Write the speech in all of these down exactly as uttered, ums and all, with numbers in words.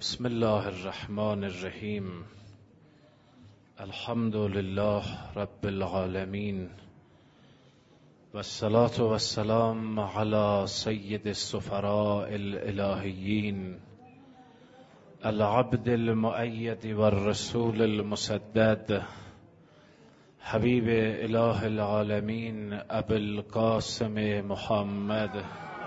بسم الله الرحمن الرحیم. الحمد لله رب العالمین و الصلاة و السلام علی سید السفراء الالهیین العبد المؤید و الرسول المسدد حبیب اله العالمین ابو القاسم محمد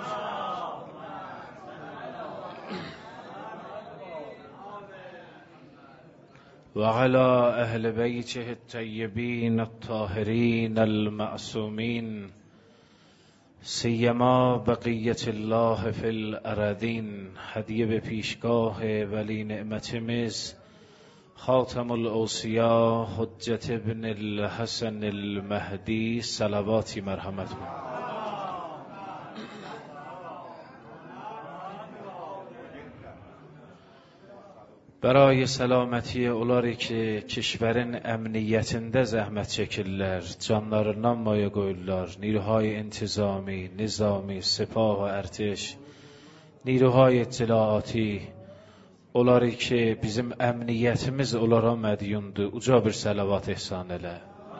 و علی اهل بیته الطیبین الطاهرین المعصومین سیما بقیت الله فی الارضین. هدیه به پیشگاه ولی نعمتimiz خاتم الاوصیا حجت ابن الحسن المهدی صلواتی مرحمت کن. برای سلامتی اولاری که kişilərin əmniyyətində zəhmət çəkirlər, canlarından maya qoyurlar, نیروهای انتظامی، نظامی، سپاه و ارتش، نیروهای اطلاعاتی، اولاری که bizim əmniyyətimiz onlara mədyundur, uca bir səlavat ehsan elə.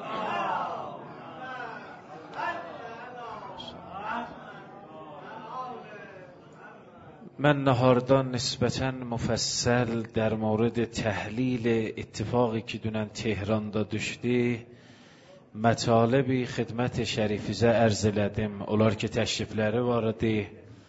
من نهاردان نسبتاً مفصل در مورد تحلیل اتفاقی که دونن تهران'da düşdü مطالبی xidmət şərifizə ərz elədim. Onlar ki təşrifləri var idi.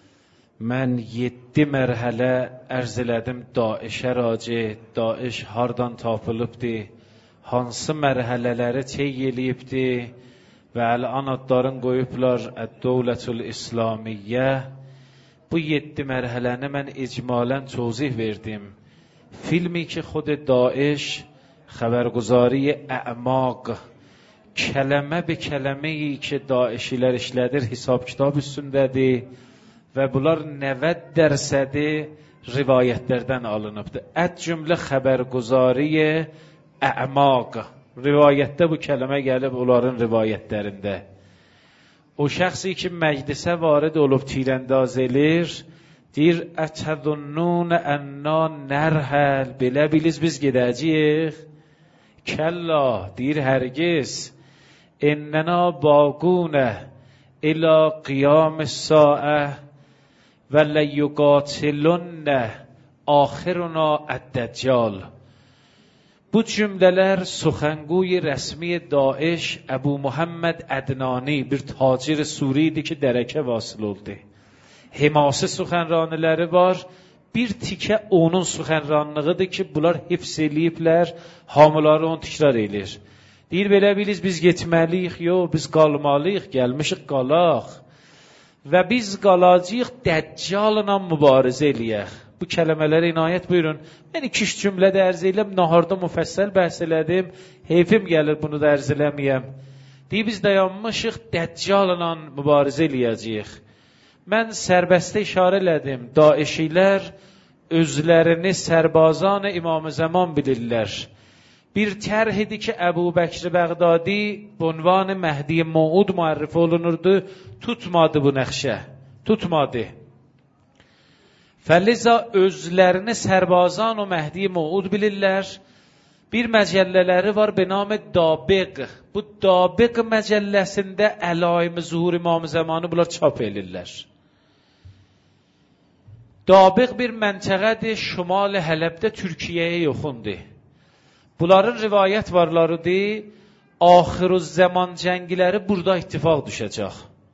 Mən yeddi mərhələ ərz elədim Daişə raci, Daиш hardan tapılıbdı, hansı mərhələləri tey eləyibdi və əl-an adlarını qoyublar Əd-Dövlətül İslamiyyə. Bu yedi mərhələni mən icmalən توضیح verdim. Filmi ki خود داعش خبرگزاری اعماق kələmə bir kələməyi ki daişilər işlədir hesab kitab üstündədir və bunlar نود درصدی rivayətlərdən alınıbdır. Ət cümlə xəbərguzari اعماق rivayətdə bu kələmə gəlib onların rivayətlərində. O şəxsi ki məclisə varid olub tiraنداز elir, deyir ətəzunnun ənna nərhəl, belə biliz biz gedəcəyik. Kəlla, deyir hərgiz, innəna baqunə ilə qiyam الساعة və لیقاتلن آخرنا الدجال. Bu cümlələr suxangoy rəsmi Daesh Əbu Muhammed Ədnani bir tacir Suri idi ki dərəkə vasıl oldu. Himasi suxanranıları var. Bir tikə onun suxanranlığıdır ki bunlar hifz eləyiblər, hamıları onu təkrar eləyir. Deyir belə biliz biz getməliyik, yox biz qalmalıyıq, gəlmişik qalaq. Və biz qalacağıq Dəccalla mübarizə eləyək. Bu kələmələrə inayət buyurun. Mən iki üç cümlədə ərz eləm, naharda müfəssəl bəhs elədim. Heyfim gəlir bunu da ərz eləməyəm. Deyir biz dayanmışıq Dəccalla mübarizə eləyəcəyik. Mən sərbəstə işarə elədim. Daişilər özlərini sərbazan İmam-ı Zaman bilirlər. Bir tərh idi ki Əbu Bəkr Bəğdadi bunvanı Məhdi Mauud müərrif olunurdu. Tutmadı bu nəxşə. Tutmadı. Fəliza özlərini sərbazan o Məhdi Mauud bilirlər. Bir məcəllələri var be namı Dabiq. Bu Dabiq məcəlləsində əlaim zuhur İmam-ı Zamanı bunlar çap elirlər. Dabiq bir məntəqədir şimal Hələbdə Türkiyəyə yoxundur. Bunların rivayət varlarıdır. Axirüzzaman cəngiləri burada ittifaq düşəcək.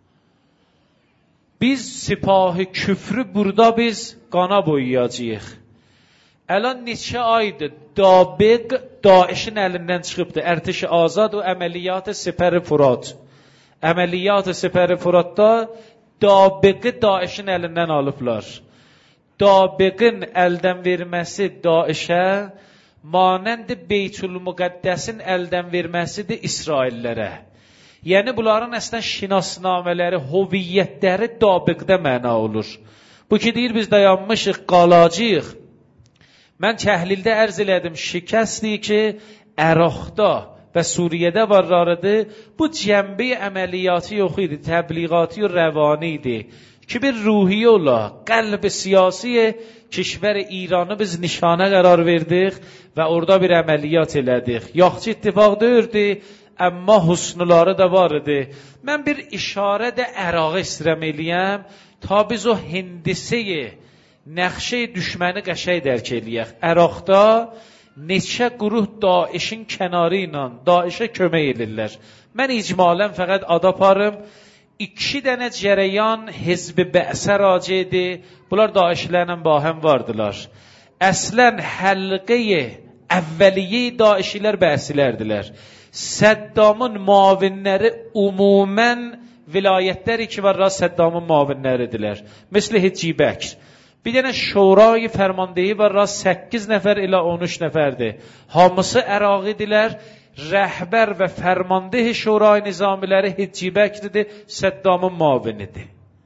Biz sipahı küfrü burada biz qana boyayacağıq. Əlan neçə aydır Dabiq Daişin əlindən çıxıbdır. Ərtəş azad və əməliyyat-ı Sipər-i Furat. Əməliyyat-ı Sipər-i Furatda Dabiqi Daişin əlindən alıblar. Dabiqin əldən verməsi Daişə manənd Beytül-Müqəddəsin əldən verməsidir İsraillərə. Yəni bunların əslən şinasnamələri, hoviyyətləri Dabiqdə məna olur. Bu ki deyir biz dayanmışıq, qalacağıq. Mən təhlildə ərz elədim, şikəstir ki Əraqda və Suriyədə varlarıdır. Bu cəmbi əməliyyatı yox idi, təbliğatı rəvani idi. که bir ruhiye ola قلب siyasi کشور ایرانı biz nişana qərar verdik və orada bir əməliyyat elədik. Yaxşı ittifaq deyirdi, amma husnuları da var idi. Mən bir işarə də Ərağı istirəm eləyəm, ta biz o hindisəyi, nəxşə düşməni qəşəy dərk eləyək. Əraqda neçə quruh Daişin kənarı ilə Daişə kömək edirlər. Mən icmalən fəqət ad aparım. İki dənə cərəyan Hizb-i Bə'sə racidir. Bunlar Daişlərlə bahəm vardılar. Əslən həlqəyi əvvəliyyə Daişilər Bə'silərdilər. Səddamın muavinləri umumən vilayətləri ki var, Səddamın muavinləridirlər. Misli Hicci Bəkr. Bir dənə şurayı fərmandeyi var, səkkiz nəfər ilə on üç nəfərdir. Hamısı Əraqidirlər. Rəhbər və fərmandehi şurayı nizamiləri Hicci Bəkridir, Səddamın muavinidir.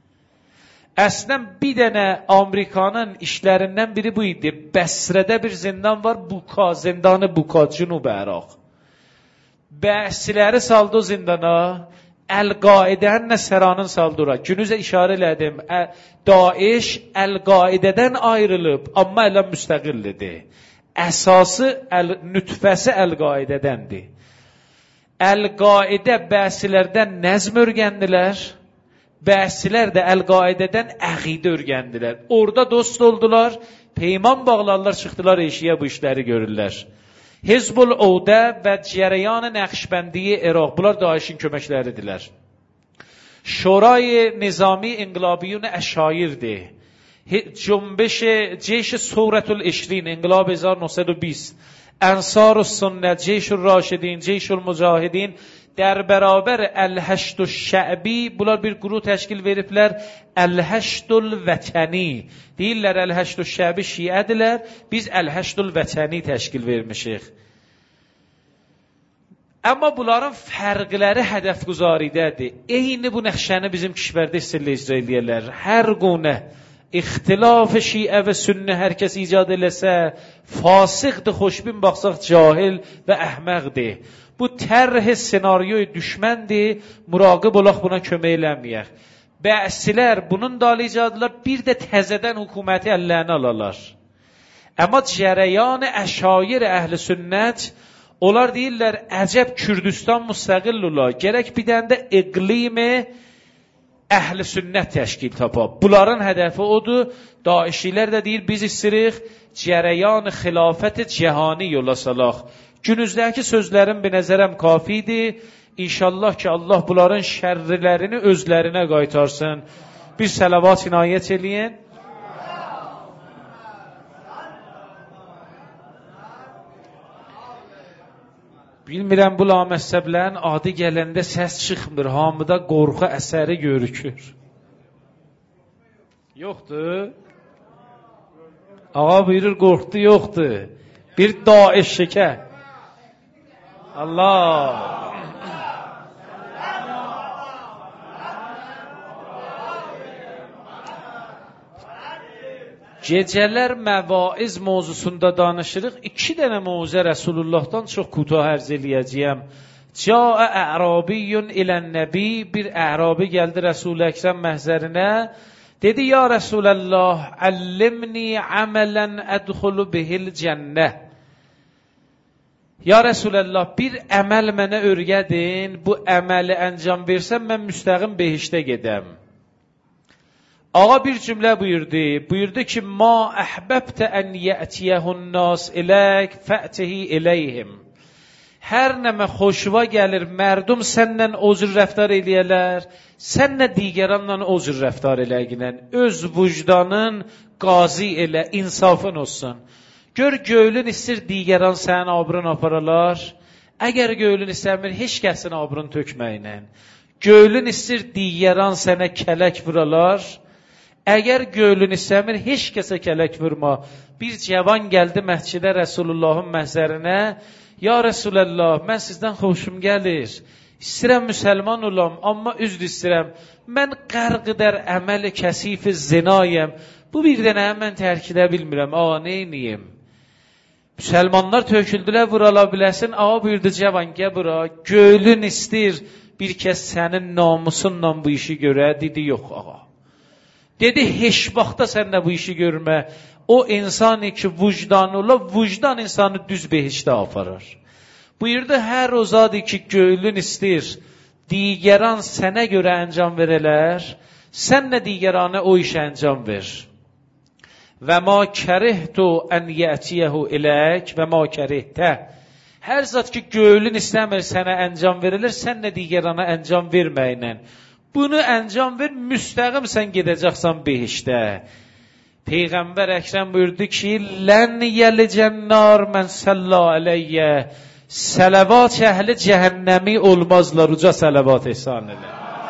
Əslən bir dənə Amerikanın işlərindən biri bu idi. Bəsrədə bir zindan var, Buka, zindanı Buka, Cünub Əraq. Bə'siləri saldı o zindana, Əl-Qaidənin Nəsəranın saldı ora. Günüzə işarə elədim, Daeş Əl-Qaidədən ayrılıb, amma elə müstəqillidir. Əsası, əl, nütfəsi Əl-Qaidədəndir. Əl-Qaidə Bə'silərdən nəzm örgəndilər, Bə'silər də Əl-Qaidədən əqidə örgəndilər. Orada dost oldular, peyman bağlarlar, çıxdılar eşiyə bu işləri görürlər. Hizbul Ovdə və Cərəyan-ı Nəqşbəndiyi İraq, bunlar Daişin köməkləridirlər. Şurayı Nizami İnqilabiyun Əşayirdir. جنبش جیش ثورة العشرین انقلاب هزار و نهصد و بیست انصار السنه جیش الراشدین جیش المجاهدین در برابر الهشت الشعبی bunlar bir grup təşkil veriblər Əl-Həşdül Vətəni deyirlər Əl-Həşdül Şəbi şiədirlər biz Əl-Həşdül Vətəni təşkil vermişik. Amma bunların fərqləri hədəfgüzaridədir. Eyni bu nəxşəni bizim kişvərdə istillə icra eləyərlər. Hər qunə İxtilaf şiə və sünnə hər kəs icad eləsə, fasıqdır, xoşbin baxsaq cahil və əhməqdir. Bu tərh senaryoy düşməndir, muraqib olaq buna kömək eləməyək. Bə'silər bunun dalı icadılar, bir də təzədən hökuməti əllərinə alarlar. Amma cərəyan əşair əhl-i sünnət, onlar deyirlər, əcəb Kürdistan müstəqil ola, gərək bir dənə də iqlimi Əhl-i sünnət təşkil tapa. Bunların hədəfi odur. Daişilər də deyir, biz istirik cərəyan xilafət cəhani yola salaq. Günüzdəki sözlərim bir nəzərəm kafidir. İnşallah ki, Allah bunların şərrilərini özlərinə qaytarsın. Bir səlavat inayət eləyin. Bilmirəm, bu laməssəblərin adı gələndə səs çıxmır, hamıda qorxu əsəri görükür. Yoxdur? Ağa buyurur, qorxdu, yoxdur. Bir Daeş şəkə. Allah! Gecələr məvaiz mövzusunda danışırıq. İki dənə mövzə Rəsulullahdan çox qutu ərz eləyəcəyəm. Câə ə'rabiyyun ilən-nəbi, bir ə'rabi gəldi Rəsul-i Əkrəm məhzərinə. Dedi, ya Rəsuləllah, əllimni əmələn ədxulu bihil cənnə. Ya Rəsuləllah, bir əməl mənə örgədin, bu əməli əncam versəm, mən müstəqim behişdə gedəm. Ağa bir cümlə buyurdu, buyurdu ki, ma əhbəbtə ən yətiyəhun nas ilək fə'tihi iləyhim. Hər nəmə xoşva gəlir, mərdum səndən o cür rəftar eləyələr, sən nə digəranla o cür rəftar eləyginən, öz vücdanın qazi elə, insafın olsun. Gör, göylün istir digəran sənin abrın aparalar, əgər göylün istəmir, heç kəsin abrın tökməyinən. Göylün istir digəran sənə kələk vuralar, əgər göylün istəmir, heç kəsə kələk vurma. Bir cavan gəldi məscidə Rəsulullahın məhzərinə, ya Rəsuləllah, mən sizdən xoşum gəlir, istəyirəm müsəlman olam, amma üzr istəyirəm, mən qərqidər əməli kəsifi zinayəm, bu bir dənə mən tərk edə bilmirəm, ağa, neyniyim? Müsəlmanlar töküldülər, vurala biləsin, ağa buyurdu, cavan, gəl bura, göylün istir, bir kəs sənin namusunla bu işi görə, dedi, yox, ağa. Dedi, heç vaxtda sən də bu işi görmə. O insani ki, vicdanı ola, vicdan insanı düz behişdə aparır. Buyurdu, hər o zadı ki, göylün istir, digəran sənə görə əncam verələr, sən də digəranə o işə əncam ver. Və ma kərihtu ən yətiyəhu ilək və ma kərihtə. Hər zat ki, göylün istəmir sənə əncam verilir, sən də digərana əncam verməyinlə. Bunu əncam ver, müstəqim sən gedəcəksən behişdə. Peyğəmbər Əkrəm buyurdu ki, lən yəlicənnar mən səlla aleyyə. Sələvat əhli cəhənnəmi olmazlar, uca sələvat ehsan elə.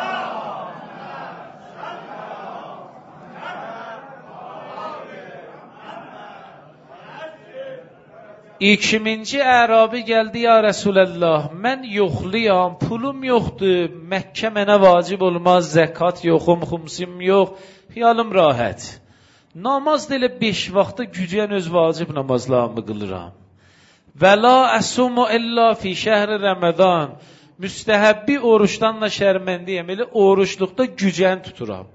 İkinci ərabi gəldi, ya Rəsuləllah, mən yoxluyam, pulum yoxdur, Məkkə mənə vacib olmaz, zəkat yoxum, xumsim yox, xiyalım rahat. Namaz deyilə beş vaxtda gücən öz vacib namazlarımı qılıram. Və la əsumu illa fi şəhri Rəmədan, müstəhəbbi oruçdan da şərməndiyəm, elə oruçluqda gücən tuturam.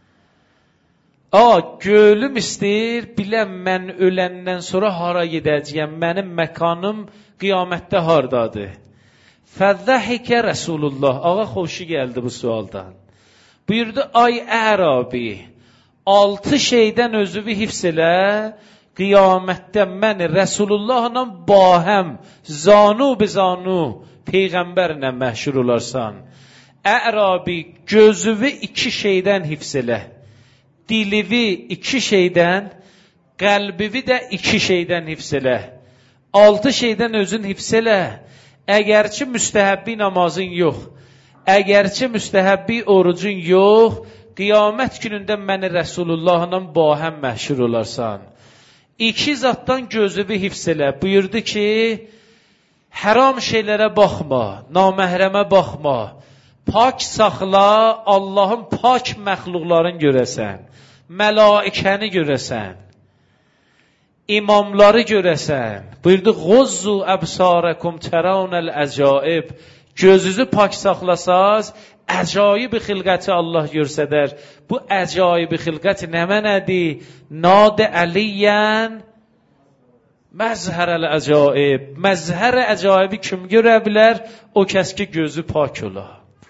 A, gölüm istir, biləm mən öləndən sonra hara gedəcəyəm, mənim məkanım qiyamətdə hardadır. Fəzzəhikə Rəsulullah, ağa xoşu gəldi bu sualdan. Buyurdu, ay Ərabi, altı şeydən özüvü hifz elə, qiyamətdə məni Rəsulullahla bahəm, zanu bizanu, Peyğəmbərlə məhşur olarsan. Ərabi, gözüvü iki şeydən hifz elə. Dilivi iki şeydən, qəlbivi də iki şeydən hifz elə. Altı şeydən özün hifz elə. Əgərçi müstəhəbbi namazın yox, əgərçi müstəhəbbi orucun yox, qiyamət günündə məni Rəsulullahla bahəm məhşur olarsan. İki zatdan gözüvi hifz elə. Buyurdu ki, haram şeylərə baxma, naməhrəmə baxma. Pak saxla, Allahın pak məxluqlarını görəsən, mələikəni görəsən, imamları görəsən. Buyurdu, Ğuzzu əbsarəkum tərəunəl əcaib. Gözünüzü pak saxlasaz, əcaib xilqəti Allah görsədər. Bu əcaib xilqət nə mənədir? Nadə əliyyən məzhərəl əcaib. Məzhər əcaibi kim görə bilər? O kəs ki, gözü pak ola.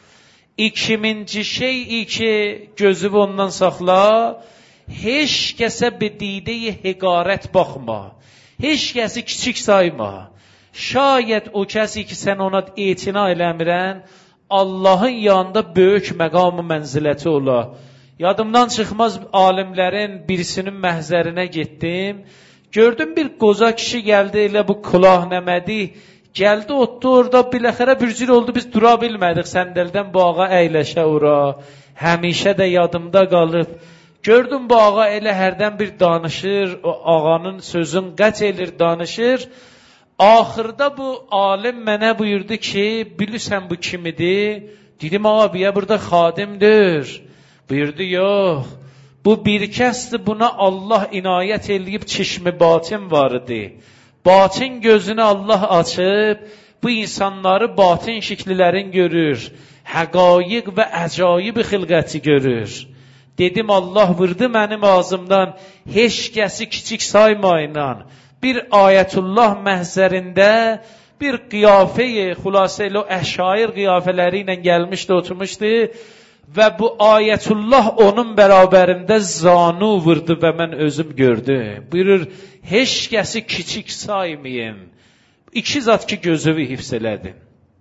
İkinci şey ki, gözü ondan saxla, heç kəsə bedidə-i heqarət baxma, heç kəsi kiçik sayma. Şayət o kəsi ki, sən ona etina eləmirən, Allahın yanında böyük məqam-ı mənziləti ola. Yadımdan çıxmaz alimlərin birisinin məhzərinə getdim, gördüm bir qoca kişi gəldi, elə bu kulah nəmədi, gəldi, otdu orada, biləxərə bir cür oldu, biz dura bilmədik, səndəldən bu ağa əyləşə ora, həmişə də yadımda qalıb. Gördüm bu ağa elə hərdən bir danışır, o ağanın sözün qət elir, danışır. Axırda bu alim mənə buyurdu ki, bilirsən bu kimidir? Dedim, ağa, biyə burada xadimdir. Buyurdu, yox, bu bir kəsdir, buna Allah inayət eləyib, çişmi batin var idi. Batin gözünü Allah açıb, bu insanları batin şəklilərin görür, həqaiq və əcaib xilqəti görür. Dedim, Allah vurdu mənim ağzımdan, heç kəsi kiçik saymayla, bir ayətullah məhzərində, bir qiyafəyi, xülasəli o əşair qiyafələri ilə gəlmişdi, oturmuşdu və bu ayətullah onun bərabərində zanu vurdu və mən özüm gördüm. Buyurur, heç kəsi kiçik saymayın. İki zat ki, gözüvi hifz elədi.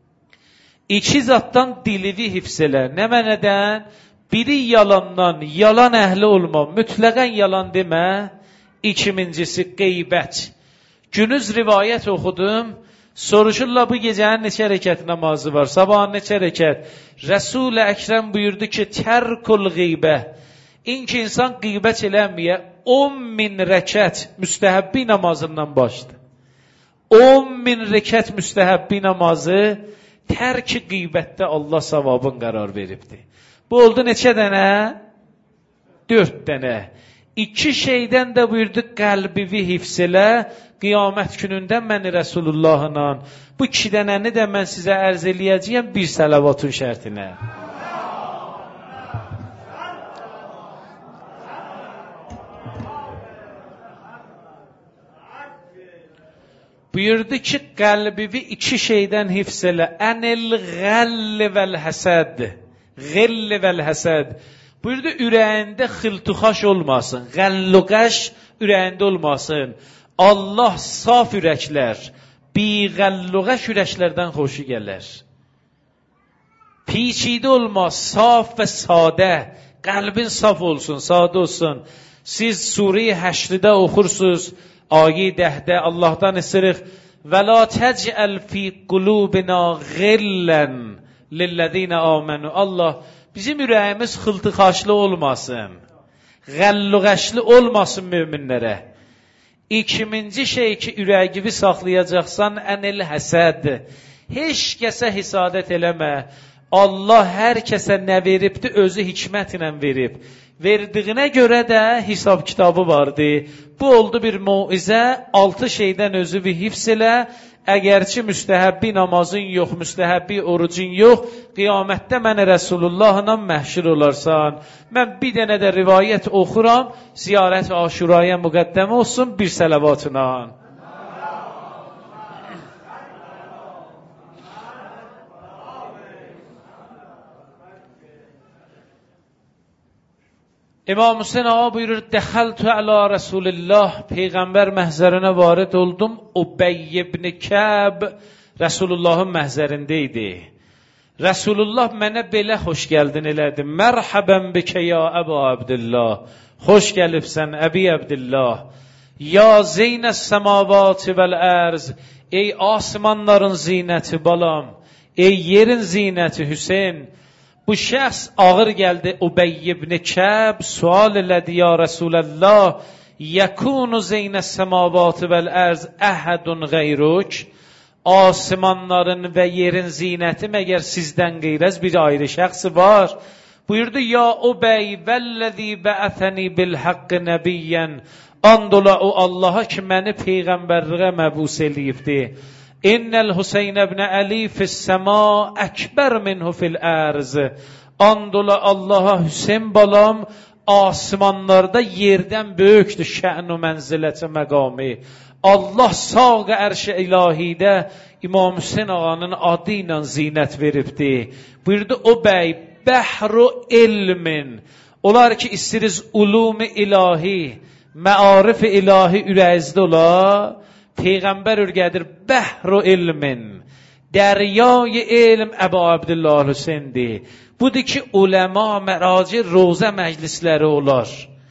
İki zatdan dilivi hifz elə. Nə mənədən? Biri yalandan, yalan əhli olma, mütləqən yalan demə. İkincisi qeybət. Günüz rivayət oxudum, soruşurlar bu gecənin neçə rəkət namazı var, sabahın neçə rəkət? Rəsul-i Əkrəm buyurdu ki, tərkul qeybə. İnki insan qeybət eləməyə on min rəkət müstəhəbbi namazından başdı. on min rəkət müstəhəbbi namazı tərki qeybətdə Allah savabın qərar veribdi. Bu oldu neçə dənə? Dörd dənə. İki şeydən də buyurdu, qəlbivi hifz elə, qiyamət günündə məni Rəsulullahla. Bu iki dənəni də mən sizə ərz eləyəcəyəm bir səlavatun şərtinə. buyurdu ki qəlbimi iki şeydən hifz elə. Ənil qəll vəl həsəd. Qəll vəl həsəd. Buyurdu ürəyində xiltuxaş olmasın. Qəlluqaş ürəyində olmasın. Allah saf ürəklər, bi qəlluqaş ürəklərdən xoşu gələr. Piçidə olmaz, saf və sadə. Qəlbin saf olsun, sadə olsun. Siz Sure-i Həşrdə oxursunuz, ayə dəhdə Allahdan istəyirik. Və la təcəl fi qulubina ğillən lillezine amenu. Allah bizim ürəyimiz xıltıxaşlı olmasın. Qəlluqaşlı olmasın möminlərə. İkinci şey ki, ürəyini saxlayacaqsan, ənil həsəd. Heç kəsə hisadət eləmə. Allah hər kəsə nə veribdi, özü hikmət ilə verib. Verdiyinə görə də hesab kitabı vardı. Bu oldu bir muizə, altı şeydən özü bir hifz elə. Əgərçi müstəhəbbi namazın yox, müstəhəbbi orucun yox, qiyamətdə mənə Rəsulullahla məhşur olarsan. Mən bir dənə də rivayət oxuram, ziyarət Aşuraya müqəddəm olsun bir sələvatına. İmam Hüseyin ağa buyurur, dəxəltü əla Rasulillah, Peyğəmbər məhzərinə varid oldum, Ubey ibn Kəb Rəsulullahın məhzərində idi. Rəsulullah mənə belə xoş gəldin elədi. Mərhəbən bikə ya Əbu Abdillah, xoş gəlibsən Əbi Abdillah. Ya zeynəs səmavati vəl ərz, ey asmanların zinəti balam, ey yerin zinəti Hüseyin. Bu şəxs ağır gəldi, Ubey ibn Kəb sual elədi, ya Rasulallah, yəkunu zeynəs səmavati vəl ərz əhədun qeyruk, asmanların və yerin zinəti məgər sizdən qeyrəz bir ayrı şəxsi var? Buyurdu, ya Ubey vəlləzi bəəthəni bil haqqı nəbiyyən, and ola o Allaha ki məni peyğəmbərliğə məbus eləyibdi. İnnel Hüseyin ibn Ali fis-səma əkbər minhu fil-ərz. And ola Allaha Hüseyin balam asmanlarda yerdən böyükdür şə'n-u mənziləti məqami. Allah sağ-ı ərş-i ilahidə İmam Hüseyin ağanın adı ilə zinət veribdi. Buyurdu, o bəy, bəhru ilmin. Olar ki, istiriz ulum-i ilahi, məarif-i ilahi ürəyizdə ola. Peyğəmbər ürgədir, bəhru ilmin, dəryay ilm Əbu Abdillah Hüseyindir. Budur ki, uləma, məraci, rozə məclisləri olar.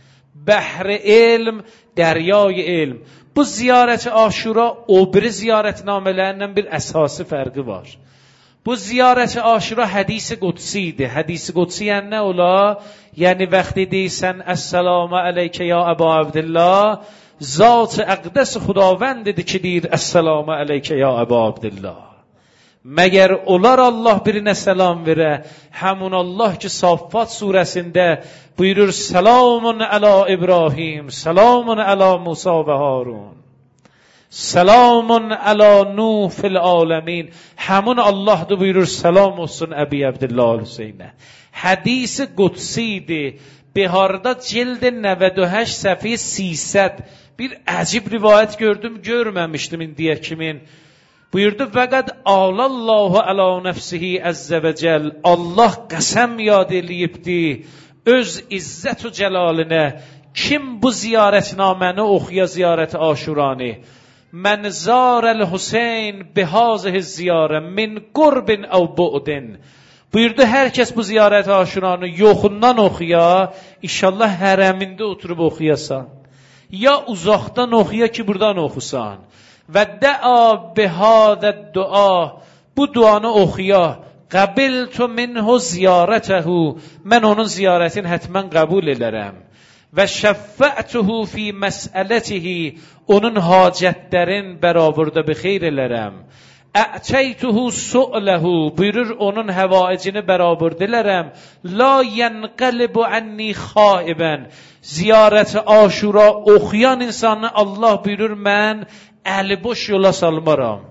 Bəhri ilm, dəryay ilm. Bu ziyarət-i Aşura, o biri ziyarətnamələrindən bir əsası fərqi var. Bu ziyarət-i Aşura hədisi qudsi idi. Hədisi qudsi yəni nə ola? Yəni, vəxti deysən, əssəlamü əleykə ya Əbu Abdillah, Zat-ı əqdəs xudavənd dedi ki, deyir, əssəlamü əleykə ya Əbu Abdillah. Məgər olar Allah birinə səlam verə, həmun Allah ki, Saffat surəsində buyurur, Səlamun əla İbrahim, Səlamun əla Musa və Harun, Səlamun əla Nuh fil aləmin. Həmun Allah'dır buyurur, səlam olsun Əbi Abdillah Hüseynə. Hədisi qudsidir. Biharda cild نود و هشت səhifə سیصد bir əcib rivayət gördüm, görməmişdim indiyə kimin. Buyurdu, fəqət alallahu əla nəfsihi əzzə və cəl. Allah qəsəm yad eləyibdi öz izzət və cəlalinə. Kim bu ziyarətnaməni oxuya ziyarət Aşurani? Mən zarəl Hüseyn bihazih ziyarə min qurbin əv bu'din. Buyurdu, hər kəs bu ziyarət Aşuranı yoxundan oxuya, inşallah hərəmində oturub oxuyasan. Ya uzaqdan oxuya ki, buradan oxusan. Və də'a bihadəd dua, bu duanı oxuya. Qəbiltu minhu ziyarətəhu, mən onun ziyarətini hətmən qəbul elərəm. Və şəffə'tuhu fi məsələtihi, onun hacətlərin bərabərdə bi xeyr elərəm. Ətəytuhu su'ləhu, buyurur onun həvaicini bərabər dilərəm. La yənqəlibu ənni xaibən, ziyarət Aşura oxuyan insanı Allah buyurur, mən əli boş yola salmaram.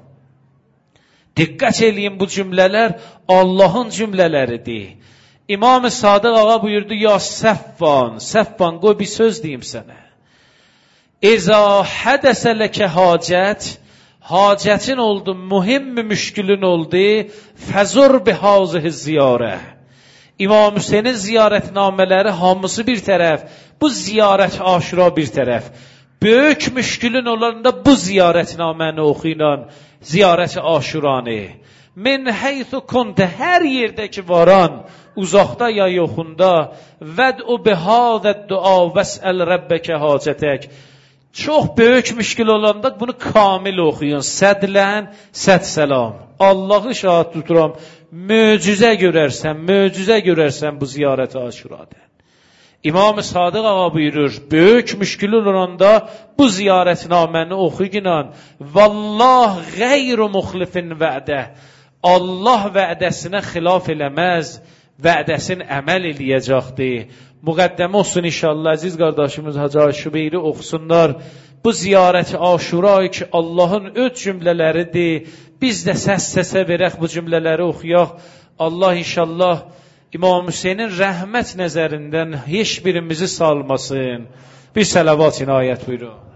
Diqqət eləyin, bu cümlələr Allahın cümlələridir. İmam-ı Sadıq ağa buyurdu, ya Səffan, Səffan, qoy bir söz deyim sənə. İza hədəsə ləkə hacət, hacətin oldu, mühim müşkülün oldu, fəzur bihazih ziyarə. İmam Hüseynin ziyarətnamələri hamısı bir tərəf, bu ziyarət Aşura bir tərəf. Böyük müşkülün olanda bu ziyarətnaməni oxuyulan ziyarət Aşuranı. Min heythu kunte, hər yerdə ki varan, uzaqda ya yoxunda, vəd'u bihazəd dua vəsəl rəbbəkə hacətək. Çox böyük müşkül olanda bunu kamil oxuyun. Sədlən, səd səlam. Allahı şahid tuturam, möcüzə görərsən, möcüzə görərsən bu ziyarət Aşuradan. İmam-ı Sadıq ağa buyurur, böyük müşkül olanda bu ziyarətnaməni oxuyunan, vallah qeyru muxlifin vədə. Allah vədəsinə xilaf eləməz, vədəsin əməl eləyəcəkdir. Müqəddəmə olsun inşallah, əziz qardaşımız Hacı Şübeyri oxusunlar. Bu ziyarət Aşurayı ki, Allahın öz cümlələridir. Biz də səs-səsə verək bu cümlələri oxuyaq. Allah inşallah İmam Hüseynin rəhmət nəzərindən heç birimizi salmasın. Bir sələvat inayət buyurun.